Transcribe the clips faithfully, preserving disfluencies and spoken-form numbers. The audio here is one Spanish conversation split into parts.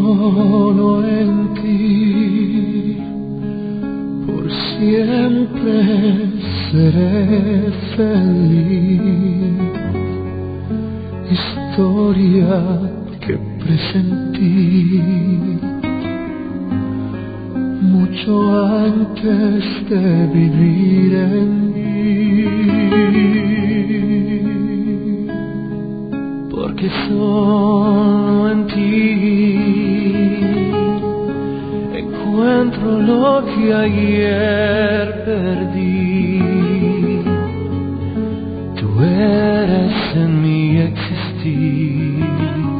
solo en ti, por siempre seré feliz. Historia que presentí mucho antes de vivir en mí, porque solo en ti encuentro lo que ayer perdí. Tú eres en mi existir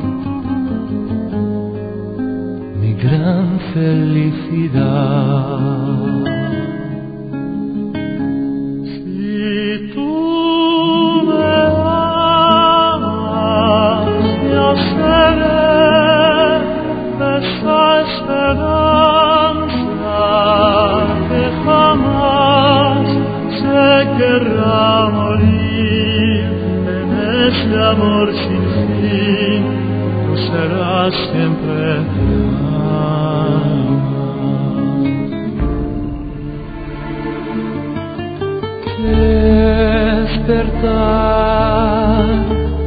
mi gran felicidad. Si tú me amas, yo seré esa esperanza que jamás se querrá morir. En ese amor sin fin, tú serás siempre mi alma. Despertar,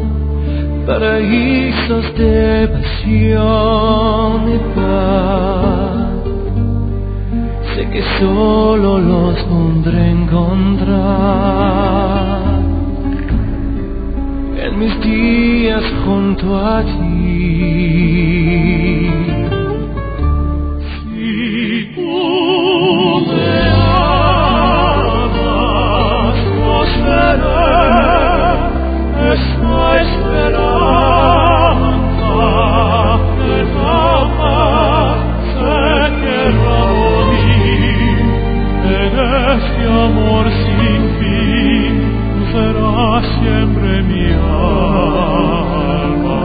paraísos de pasión y paz, sé que solo los podré encontrar en mis días junto a ti. Si tú me amas, yo seré esa esperanza que jamás se querrá morir. En este amor sin fin, tú serás siempre mi alma.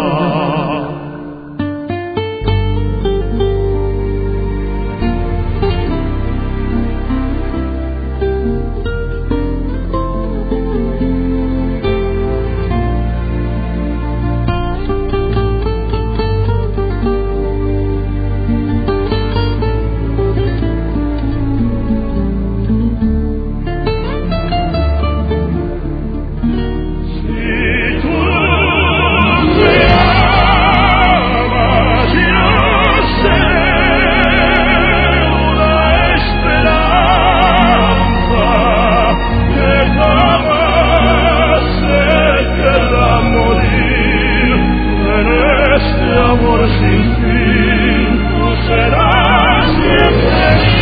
Amor sin fin, tú serás siempre mi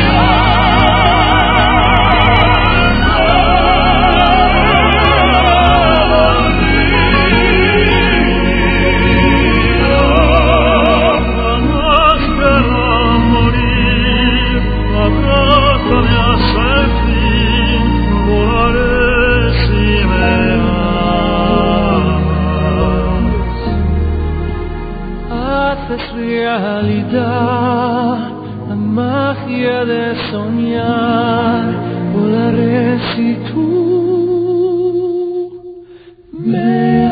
jamás querrá morir. Abrázame hasta el fin, volaré si me haces realidad la magia de soñar. Volaré si tú me